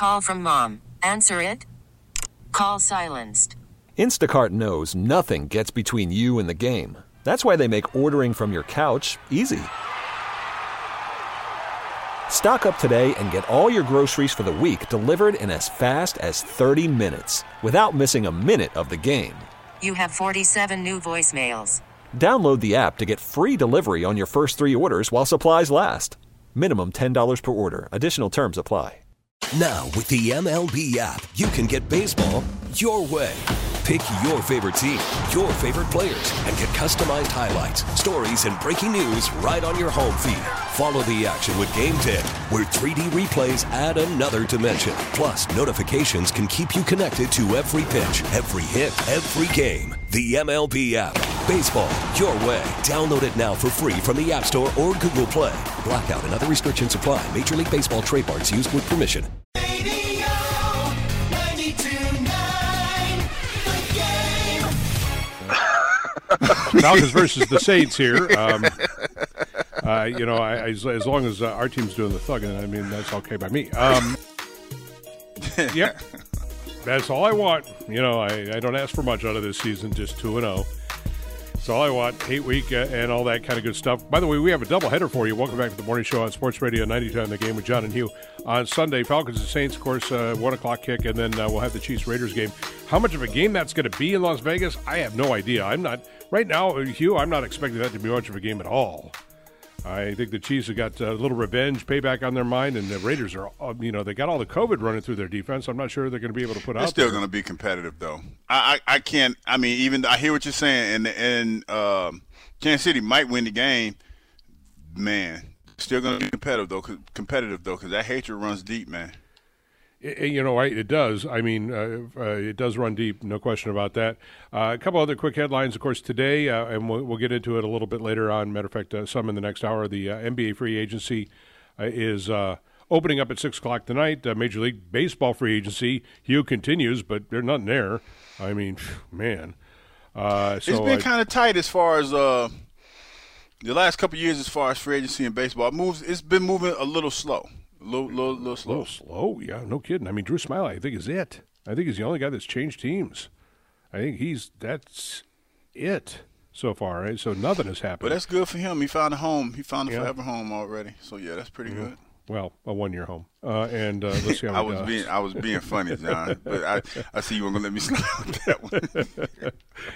Call from mom. Answer it. Call silenced. Instacart knows nothing gets between you and the game. That's why they make ordering from your couch easy. Stock up today and get all your groceries for the week delivered in as fast as 30 minutes without missing a minute of the game. You have 47 new voicemails. Download the app to get free delivery on your first 3 orders while supplies last. Minimum $10 per order. Additional terms apply. Now, with the MLB app, you can get baseball your way. Pick your favorite team, your favorite players, and get customized highlights, stories, and breaking news right on your home feed. Follow the action with Game 10, where 3D replays add another dimension. Plus, notifications can keep you connected to every pitch, every hit, every game. The MLB app. Baseball your way. Download it now for free from the App Store or Google Play. Blackout and other restrictions apply. Major League Baseball trademarks used with permission. Radio 92.9, the game. Falcons versus the Saints here. As long as our team's doing the thugging, I mean, that's okay by me. Yep. That's all I want. I don't ask for much out of this season, just 2-0. That's all I want. Hate week and all that kind of good stuff. By the way, we have a doubleheader for you. Welcome back to the morning show on Sports Radio 92 on the game with John and Hugh. On Sunday, Falcons and Saints, of course, 1 o'clock kick, and then we'll have the Chiefs-Raiders game. How much of a game that's going to be in Las Vegas, I have no idea. Right now, Hugh, I'm not expecting that to be much of a game at all. I think the Chiefs have got a little revenge, payback on their mind, and the Raiders are, they got all the COVID running through their defense. I'm not sure they're going to be able to put out. It's still going to be competitive, though. I can't. I mean, even I hear what you're saying, and Kansas City might win the game. Man, still going to be competitive though, because that hatred runs deep, man. It does. I mean, it does run deep, no question about that. A couple other quick headlines, of course, today, and we'll get into it a little bit later on. Matter of fact, some in the next hour. The NBA free agency is opening up at 6 o'clock tonight. Major League Baseball free agency, Hugh, continues, but there's nothing there. I mean, man. It's been kind of tight as far as the last couple of years as far as free agency in baseball. It's been moving a little slow. A little slow. A little slow, yeah, no kidding. I mean, Drew Smiley, I think, is it. I think he's the only guy that's changed teams. I think that's it so far, right? So nothing has happened. But that's good for him. He found a home. He found a forever home already. So, yeah, that's pretty good. Well, a 1-year home. And let's see how it does. I was being funny, John, but I see you weren't going to let me slide with that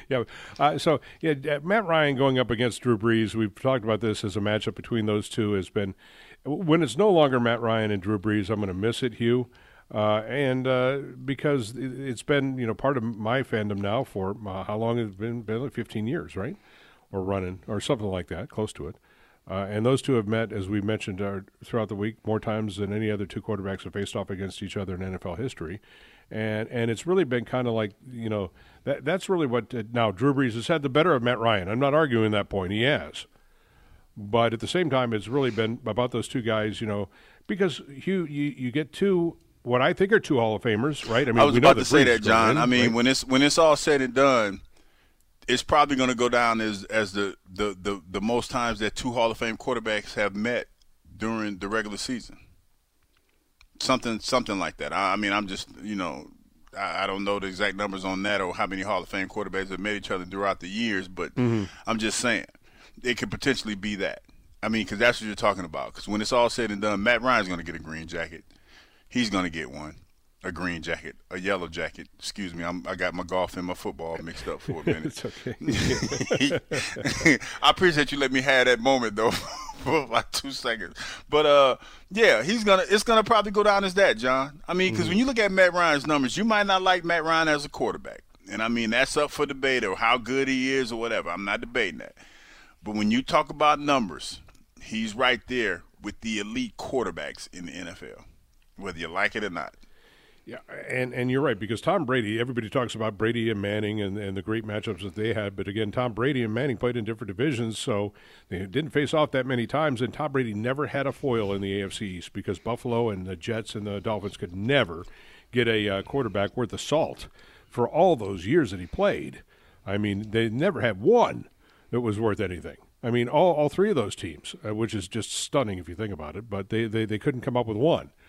one. Matt Ryan going up against Drew Brees. We've talked about this as a matchup between those two has been – when it's no longer Matt Ryan and Drew Brees, I'm going to miss it, Hugh. Because it's been, part of my fandom now for how long has it been? Like 15 years, right? Or running, or something like that, close to it. And those two have met, as we mentioned, throughout the week more times than any other two quarterbacks have faced off against each other in NFL history. And it's really been kind of like, that's really what now Drew Brees has had the better of Matt Ryan. I'm not arguing that point. He has. But at the same time, it's really been about those two guys, because Hugh, you get two, what I think are two Hall of Famers, right? I mean, I was about to say that, Brees John. I mean, right? when it's all said and done, it's probably going to go down as the most times that two Hall of Fame quarterbacks have met during the regular season. Something like that. I mean, I'm just, I don't know the exact numbers on that or how many Hall of Fame quarterbacks have met each other throughout the years, but I'm just saying. It could potentially be that. I mean, because that's what you're talking about. Because when it's all said and done, Matt Ryan's going to get a green jacket. He's going to get one, a green jacket, a yellow jacket. Excuse me, I got my golf and my football mixed up for a minute. It's okay. I appreciate you letting me have that moment, though, for like 2 seconds. But, it's going to probably go down as that, John. I mean, because when you look at Matt Ryan's numbers, you might not like Matt Ryan as a quarterback. And, I mean, that's up for debate or how good he is or whatever. I'm not debating that. But when you talk about numbers, he's right there with the elite quarterbacks in the NFL, whether you like it or not. Yeah, and you're right, because Tom Brady, everybody talks about Brady and Manning and the great matchups that they had. But, again, Tom Brady and Manning played in different divisions, so they didn't face off that many times. And Tom Brady never had a foil in the AFC East because Buffalo and the Jets and the Dolphins could never get a quarterback worth of salt for all those years that he played. I mean, they never had one that was worth anything. I mean, all three of those teams, which is just stunning if you think about it, but they couldn't come up with one.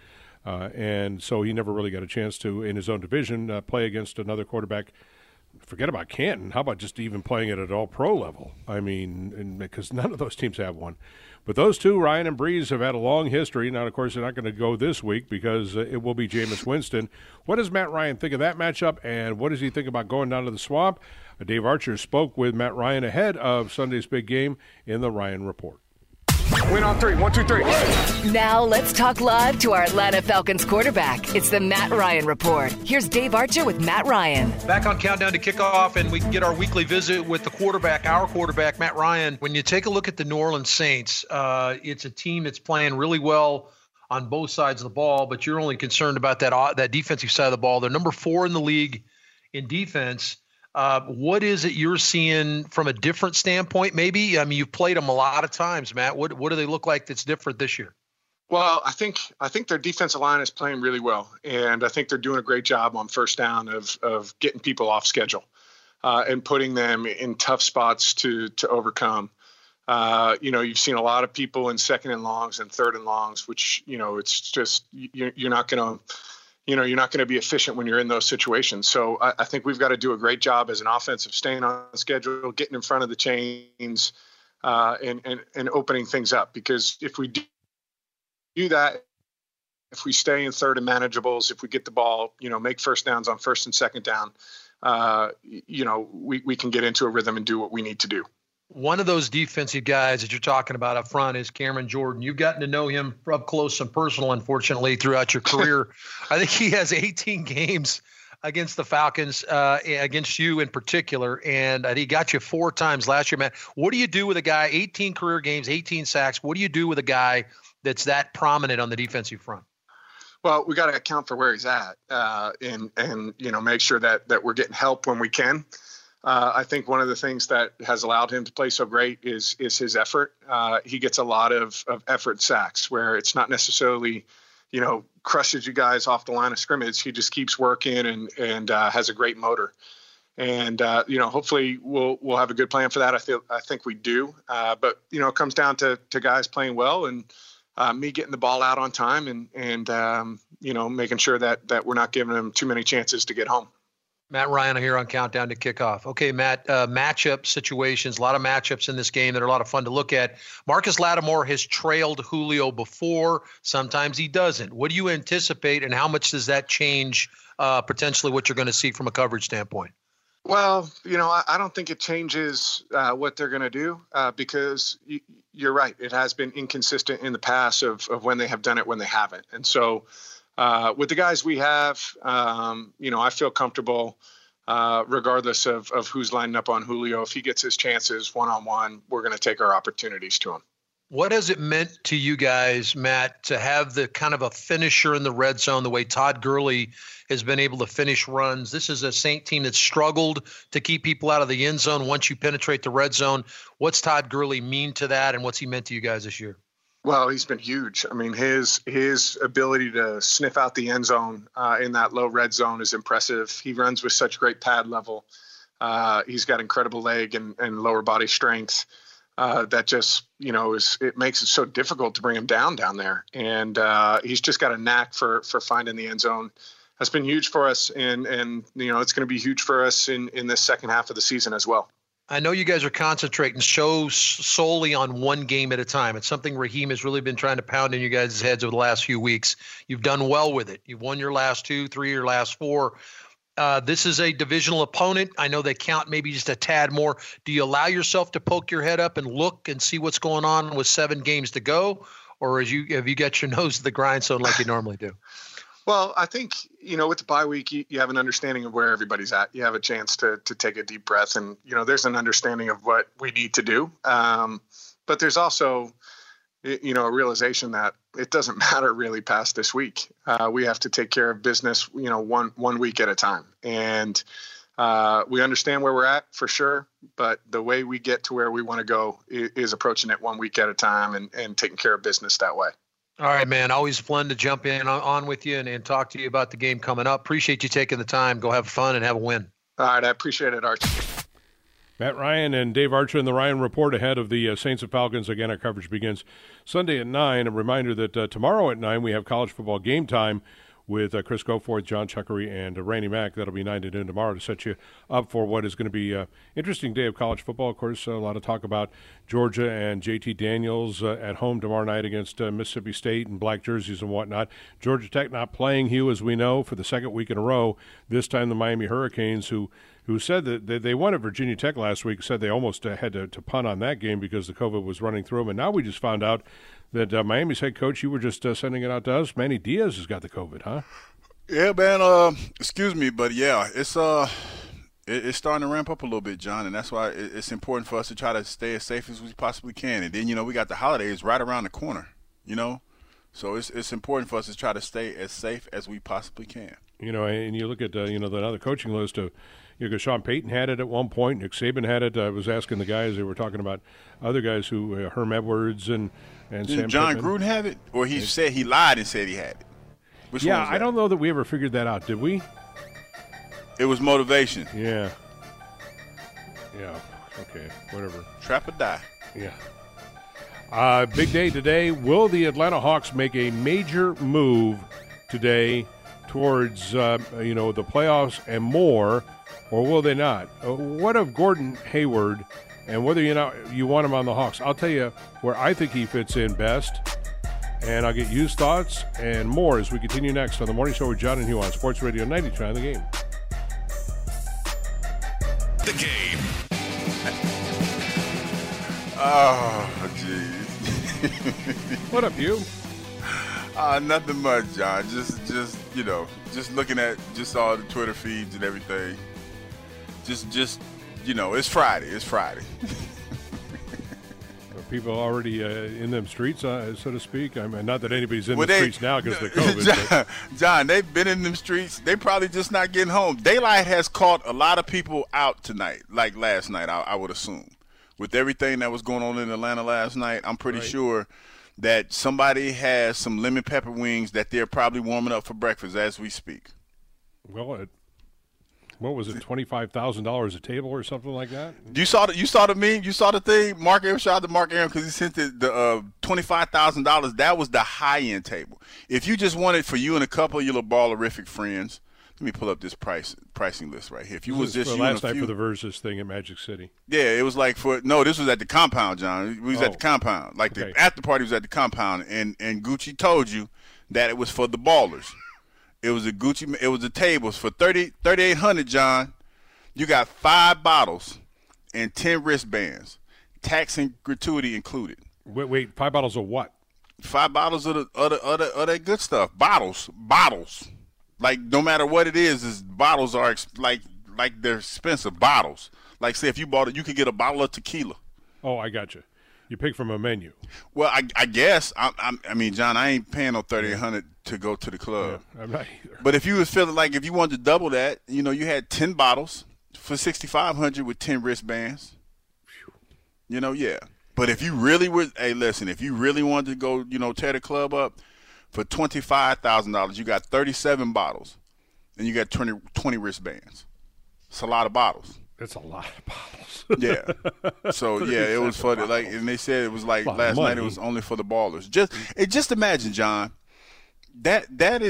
And so he never really got a chance to, in his own division, play against another quarterback. Forget about Canton. How about just even playing it at all-pro level? I mean, because none of those teams have one. But those two, Ryan and Breeze, have had a long history. Now, of course, they're not going to go this week because it will be Jameis Winston. What does Matt Ryan think of that matchup, and what does he think about going down to the Swamp? Dave Archer spoke with Matt Ryan ahead of Sunday's big game in the Ryan Report. Win on three. 1, 2, 3. Now let's talk live to our Atlanta Falcons quarterback. It's the Matt Ryan Report. Here's Dave Archer with Matt Ryan. Back on Countdown to Kickoff, and we can get our weekly visit with the quarterback, our quarterback, Matt Ryan. When you take a look at the New Orleans Saints, it's a team that's playing really well on both sides of the ball, but you're only concerned about that defensive side of the ball. They're number 4 in the league in defense. What is it you're seeing from a different standpoint, maybe? I mean, you've played them a lot of times, Matt. What do they look like that's different this year? Well, I think their defensive line is playing really well, and I think they're doing a great job on first down of getting people off schedule and putting them in tough spots to overcome. You've seen a lot of people in second and longs and third and longs, which, it's just you're not going to be efficient when you're in those situations. So I think we've got to do a great job as an offense of staying on schedule, getting in front of the chains, and opening things up. Because if we do that, if we stay in third and manageables, if we get the ball, make first downs on first and second down, we can get into a rhythm and do what we need to do. One of those defensive guys that you're talking about up front is Cameron Jordan. You've gotten to know him up close and personal, unfortunately, throughout your career. I think he has 18 games against the Falcons, against you in particular, and he got you 4 times last year, man. What do you do with a guy, 18 career games, 18 sacks? What do you do with a guy that's that prominent on the defensive front? Well, we got to account for where he's at and make sure that we're getting help when we can. I think one of the things that has allowed him to play so great is his effort. He gets a lot of effort sacks where it's not necessarily, crushes you guys off the line of scrimmage. He just keeps working and has a great motor. And, hopefully we'll have a good plan for that. I think we do. But, it comes down to guys playing well and me getting the ball out on time and making sure that we're not giving them too many chances to get home. Matt Ryan here on Countdown to Kickoff. Okay, Matt, matchup situations, a lot of matchups in this game that are a lot of fun to look at. Marcus Lattimore has trailed Julio before. Sometimes he doesn't. What do you anticipate, and how much does that change potentially what you're going to see from a coverage standpoint? Well, I don't think it changes what they're going to do because you're right. It has been inconsistent in the past of when they have done it, when they haven't. And so with the guys we have, I feel comfortable regardless of who's lining up on Julio. If he gets his chances one-on-one, we're going to take our opportunities to him. What has it meant to you guys, Matt, to have the kind of a finisher in the red zone, the way Todd Gurley has been able to finish runs? This is a Saint team that struggled to keep people out of the end zone once you penetrate the red zone. What's Todd Gurley mean to that, and what's he meant to you guys this year? Well, he's been huge. I mean, his ability to sniff out the end zone in that low red zone is impressive. He runs with such great pad level. He's got incredible leg and lower body strength. That just, it makes it so difficult to bring him down there. And he's just got a knack for finding the end zone. That's been huge for us. And it's going to be huge for us in this second half of the season as well. I know you guys are concentrating solely on one game at a time. It's something Raheem has really been trying to pound in you guys' heads over the last few weeks. You've done well with it. You've won your last 2, 3, your last 4. This is a divisional opponent. I know they count maybe just a tad more. Do you allow yourself to poke your head up and look and see what's going on with 7 games to go? Or have you got your nose to the grindstone like you normally do? Well, I think, with the bye week, you have an understanding of where everybody's at. You have a chance to take a deep breath and, there's an understanding of what we need to do. But there's also, a realization that it doesn't matter really past this week. We have to take care of business, one week at a time. And we understand where we're at for sure. But the way we get to where we want to go is approaching it 1 week at a time and taking care of business that way. All right, man. Always fun to jump in on with you and talk to you about the game coming up. Appreciate you taking the time. Go have fun and have a win. All right. I appreciate it, Archie. Matt Ryan and Dave Archer in the Ryan Report ahead of the Saints and Falcons. Again, our coverage begins Sunday at 9. A reminder that tomorrow at 9 we have college football game time with Chris Goforth, John Chuckery, and Randy Mack. That'll be 9 to noon tomorrow to set you up for what is going to be an interesting day of college football. Of course, a lot of talk about Georgia and JT Daniels at home tomorrow night against Mississippi State and black jerseys and whatnot. Georgia Tech not playing, Hugh, as we know, for the second week in a row. This time the Miami Hurricanes, who said that they won at Virginia Tech last week, said they almost had to punt on that game because the COVID was running through them. And now we just found out that Miami's head coach, you were just sending it out to us, Manny Diaz has got the COVID, huh? Yeah, man. Excuse me, but yeah, it's starting to ramp up a little bit, John, and that's why it's important for us to try to stay as safe as we possibly can. And then we got the holidays right around the corner, so it's important for us to try to stay as safe as we possibly can. And you look at the other coaching list of. Sean Payton had it at one point. Nick Saban had it. I was asking the guys. They were talking about other guys who Herm Edwards and Sam John Pittman. Gruden have it, or he lied and said he had it. Which one was that? I don't know that we ever figured that out. Did we? It was motivation. Yeah. Okay. Whatever. Trap or die. Yeah. Big day today. Will the Atlanta Hawks make a major move today towards the playoffs and more? Or will they not? What of Gordon Hayward and whether you want him on the Hawks? I'll tell you where I think he fits in best, and I'll get Hugh's thoughts and more as we continue next on The Morning Show with John and Hugh on Sports Radio 92.9 The Game. The Game. Oh, jeez. What up, Hugh? Nothing much, John. Just looking at all the Twitter feeds and everything. It's Friday. It's Friday. Are people already in them streets, so to speak? I mean, not that anybody's in the streets now because of the COVID. John, they've been in them streets. They probably just not getting home. Daylight has caught a lot of people out tonight, like last night, I would assume. With everything that was going on in Atlanta last night, I'm pretty sure that somebody has some lemon pepper wings that they're probably warming up for breakfast as we speak. Well, what was it, $25,000 a table or something like that? You saw the meme? You saw the thing? Mark Aaron, shout out to Mark Aaron because he sent the $25,000. That was the high-end table. If you just wanted for you and a couple of your little ballerific friends, let me pull up this pricing list right here. If you was just for you last and a night few, for the Versus thing at Magic City. Yeah, it was like this was at the compound, John. We was at the compound. Like the after party was at the compound, and Gucci told you that it was for the ballers. It was the tables for $3,800, John. You got 5 bottles and 10 wristbands, tax and gratuity included. Wait, 5 bottles of what? 5 bottles of that good stuff. Bottles. Like no matter what it is bottles are like they're expensive bottles. Like say if you bought it, you could get a bottle of tequila. Oh, I got you. You pick from a menu. Well, I guess I mean, John, I ain't paying no $3,800 to go to the club. Yeah, I'm not either. But if you was feeling like if you wanted to double that, you had 10 bottles for $6,500 with 10 wristbands. Yeah. But if you really would, if you really wanted to go, tear the club up for $25,000, you got 37 bottles, and you got 20 wristbands. It's a lot of bottles. That's a lot of bottles. Yeah. So it was for and they said it was like last night. It was only for the ballers. Just imagine, John. That's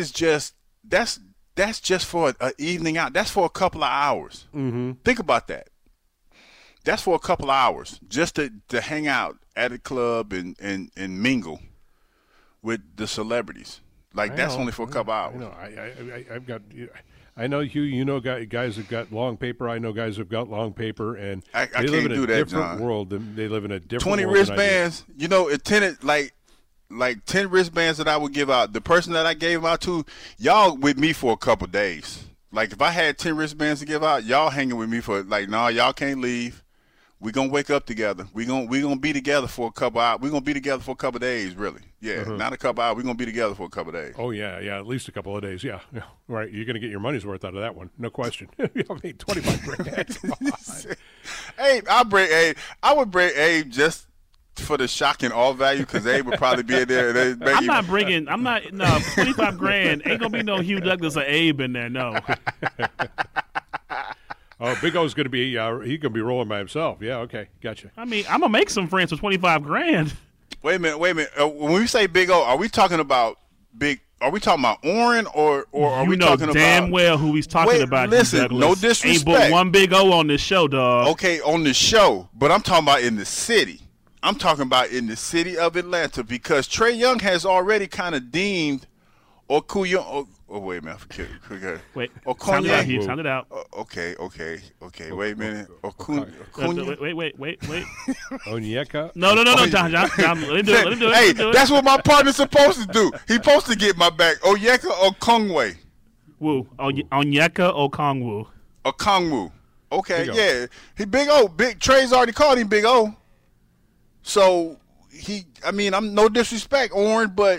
just for an evening out. That's for a couple of hours. Mm-hmm. Think about that. That's for a couple of hours just to hang out at a club and mingle with the celebrities. That's only for a couple hours. I know you guys have got long paper. I know guys have got long paper, and I they live can't in do a that, different John. world. They live in a different 20 world. 20 wristbands. Attended like 10 wristbands that I would give out. The person that I gave them out to, y'all with me for a couple days. Like if I had 10 wristbands to give out, y'all hanging with me for no, y'all can't leave. We gonna wake up together. We gonna be together for a couple hours. We gonna be together for a couple of days, really. Yeah, not a couple hours. We gonna be together for a couple of days. Oh yeah, at least a couple of days. Yeah. Right. You're gonna get your money's worth out of that one, no question. I mean, 25 grand. Hey, I would bring Abe just for the shock and awe value because Abe would probably be in there. No, 25 grand ain't gonna be no Hugh Douglas or Abe in there. No. Oh, Big O's going to be he can be rolling by himself. Yeah, okay, gotcha. I mean, I'm gonna make some friends for $25,000. Wait a minute. When we say Big O, are we talking about Big? Are we talking about Oren or are we talking about? You know damn well who he's talking about. Listen, no disrespect. Ain't but one Big O on this show, dog. Okay, on the show, but I'm talking about in the city. I'm talking about in the city of Atlanta because Trae Young has already kind of deemed Okuyon. Oh, wait a minute. Okay. Wait. Sound it out here. Sound it out. Okay. Wait a minute. Wait. Onyeka? No, John. Let him do it. Hey, that's what my partner's supposed to do. He's supposed to get my back. Onyeka Okongwu. Woo. Onyeka Okongwu. Okongwu. Okay, yeah. He Big O. Trey's already called him Big O. So, I'm no disrespect, Oren, but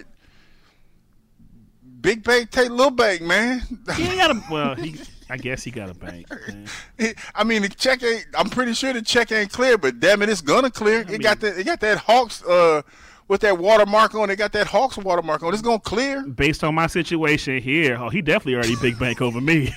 Big Bank take Little Bank, man. I guess he got a bank. Man. The check ain't. I'm pretty sure the check ain't clear, but damn it, it's gonna clear. It got that Hawks with that watermark on. It got that Hawks watermark on. It's gonna clear. Based on my situation here, he definitely already big bank over me.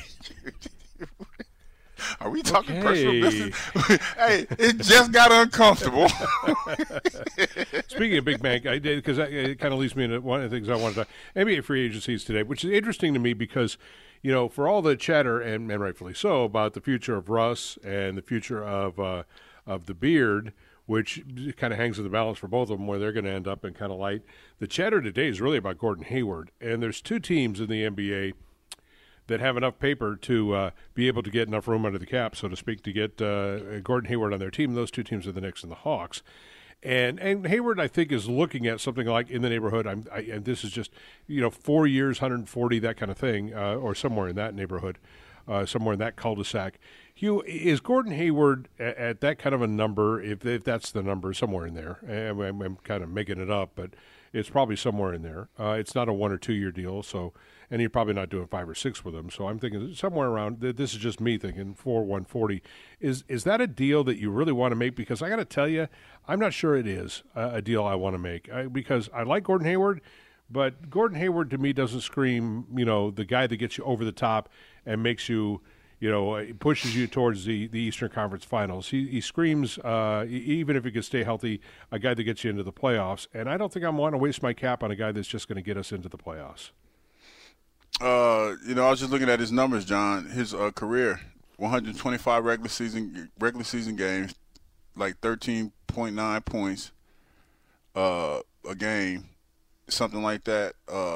Are we talking personal business? Hey, it just got uncomfortable. Speaking of Big Bank, I did because it kind of leads me into one of the things I wanted to talk. NBA free agencies today, which is interesting to me because, for all the chatter and rightfully so about the future of Russ and the future of the Beard, which kind of hangs in the balance for both of them, where they're going to end up in kind of light. The chatter today is really about Gordon Hayward, and there's two teams in the NBA that have enough paper to be able to get enough room under the cap, so to speak, to get Gordon Hayward on their team. Those two teams are the Knicks and the Hawks. And Hayward, I think, is looking at something like in the neighborhood. And this is just 4 years, 140, that kind of thing, or somewhere in that neighborhood, somewhere in that cul-de-sac. Hugh, is Gordon Hayward at that kind of a number? If that's the number, somewhere in there. I'm kind of making it up, but it's probably somewhere in there. It's not a 1 or 2 year deal, so. And you're probably not doing 5 or 6 with them. So I'm thinking somewhere around, this is just me thinking, 140. Is that a deal that you really want to make? Because I got to tell you, I'm not sure it is a deal I want to make. Because I like Gordon Hayward, but Gordon Hayward to me doesn't scream, the guy that gets you over the top and makes you, pushes you towards the Eastern Conference Finals. He screams, even if he could stay healthy, a guy that gets you into the playoffs. And I don't think I want to waste my cap on a guy that's just going to get us into the playoffs. I was just looking at his numbers, John. His career, 125 regular season games, like 13.9 points a game, something like that.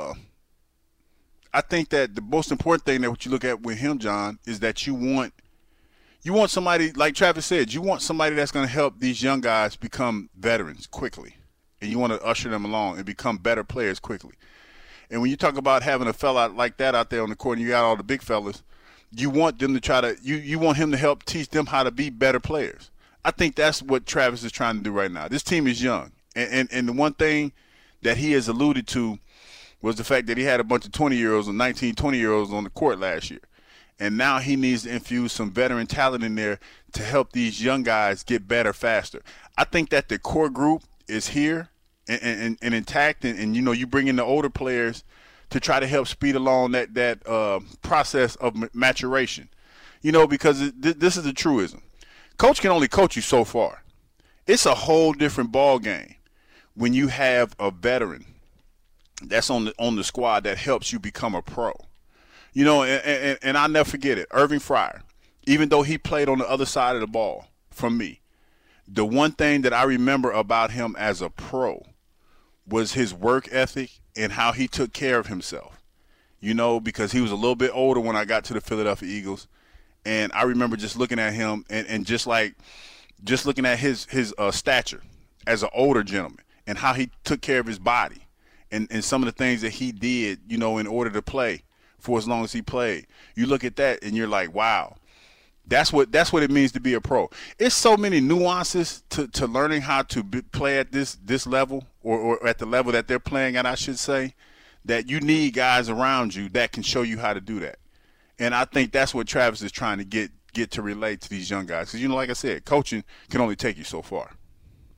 I think that the most important thing that what you look at with him, John, is that you want somebody, like Travis said, you want somebody that's going to help these young guys become veterans quickly, and you want to usher them along and become better players quickly. And when you talk about having a fella like that out there on the court, and you got all the big fellas, you want them to try to you want him to help teach them how to be better players. I think that's what Travis is trying to do right now. This team is young, and the one thing that he has alluded to was the fact that he had a bunch of 20-year-olds and 19, 20-year-olds on the court last year. And now he needs to infuse some veteran talent in there to help these young guys get better faster. I think that the core group is here and intact, and you bring in the older players to try to help speed along that process of maturation. Because this is the truism. Coach can only coach you so far. It's a whole different ball game when you have a veteran that's on the squad that helps you become a pro. And I'll never forget it. Irving Fryer, even though he played on the other side of the ball from me, the one thing that I remember about him as a pro was his work ethic and how he took care of himself, because he was a little bit older when I got to the Philadelphia Eagles. And I remember just looking at him and just looking at his stature as an older gentleman and how he took care of his body and some of the things that he did, in order to play for as long as he played. You look at that and you're like, wow. That's what it means to be a pro. It's so many nuances to learning how to play at this level or at the level that they're playing at, I should say, that you need guys around you that can show you how to do that. And I think that's what Travis is trying to get to relate to these young guys. Because, like I said, coaching can only take you so far.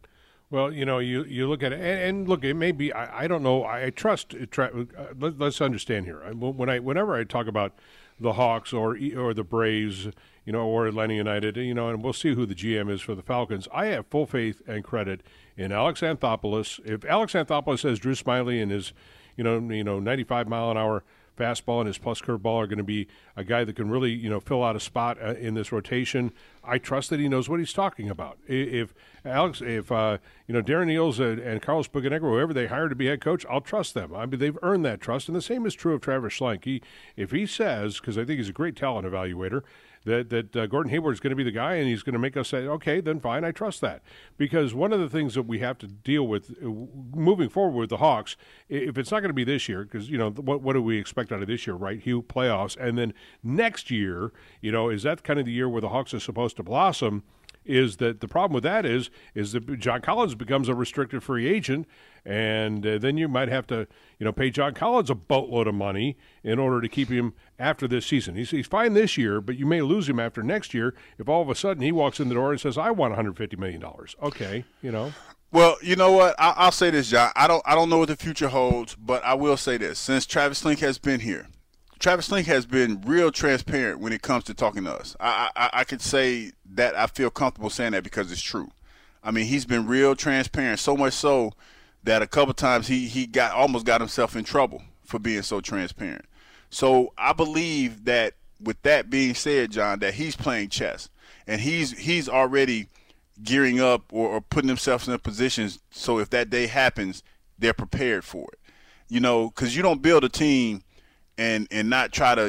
Well, you look at it, and look, it may be. I don't know. I trust. Let's understand here. Whenever I talk about the Hawks or the Braves, or Atlanta United, and we'll see who the GM is for the Falcons. I have full faith and credit in Alex Anthopoulos. If Alex Anthopoulos says Drew Smyly and his, 95 mile an hour fastball and his plus curveball are going to be a guy that can really, fill out a spot in this rotation, I trust that he knows what he's talking about. If Darren Eales and Carlos Bocanegra, whoever they hire to be head coach, I'll trust them. I mean, they've earned that trust, and the same is true of Travis Schlenk. If he says, because I think he's a great talent evaluator, that Gordon Hayward is going to be the guy and he's going to make us say, okay, then fine, I trust that. Because one of the things that we have to deal with moving forward with the Hawks, if it's not going to be this year, because, what do we expect out of this year, right? Hugh, playoffs. And then next year, is that kind of the year where the Hawks are supposed to blossom? Is that the problem with that is that John Collins becomes a restricted free agent, and then you might have to, pay John Collins a boatload of money in order to keep him after this season. He's fine this year, but you may lose him after next year if all of a sudden he walks in the door and says, I want $150 million. Okay, Well, you know what? I'll say this, John. I don't know what the future holds, but I will say this. Since Travis Schlenk has been here, Travis Schlenk has been real transparent when it comes to talking to us. I could say that I feel comfortable saying that because it's true. I mean, he's been real transparent, so much so that a couple times he almost got himself in trouble for being so transparent. So I believe that with that being said, John, that he's playing chess and he's already gearing up or putting himself in a position so if that day happens, they're prepared for it. Because you don't build a team and not try to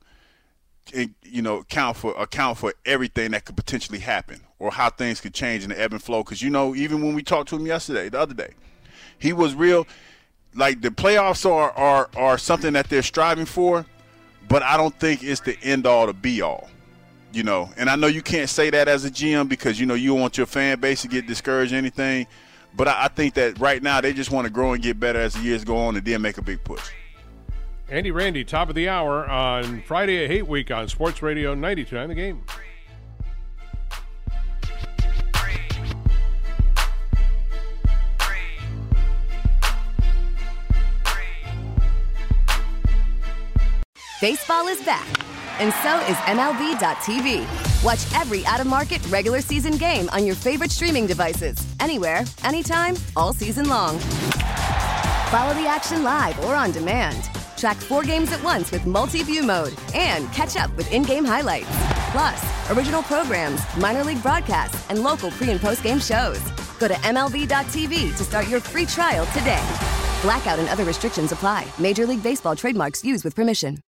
account for everything that could potentially happen or how things could change in the ebb and flow. Because even when we talked to him the other day, he was real. Like, the playoffs are something that they're striving for, but I don't think it's the end all to be all. And I know you can't say that as a GM because you don't want your fan base to get discouraged or anything. But I think that right now they just want to grow and get better as the years go on and then make a big push. Andy Randy, top of the hour on Friday at Hate Week on Sports Radio 92.9 The Game. Baseball is back, and so is MLB.tv. Watch every out-of-market regular season game on your favorite streaming devices, anywhere, anytime, all season long. Follow the action live or on demand. Track 4 games at once with multi-view mode and catch up with in-game highlights. Plus, original programs, minor league broadcasts, and local pre- and post-game shows. Go to MLB.tv to start your free trial today. Blackout and other restrictions apply. Major League Baseball trademarks used with permission.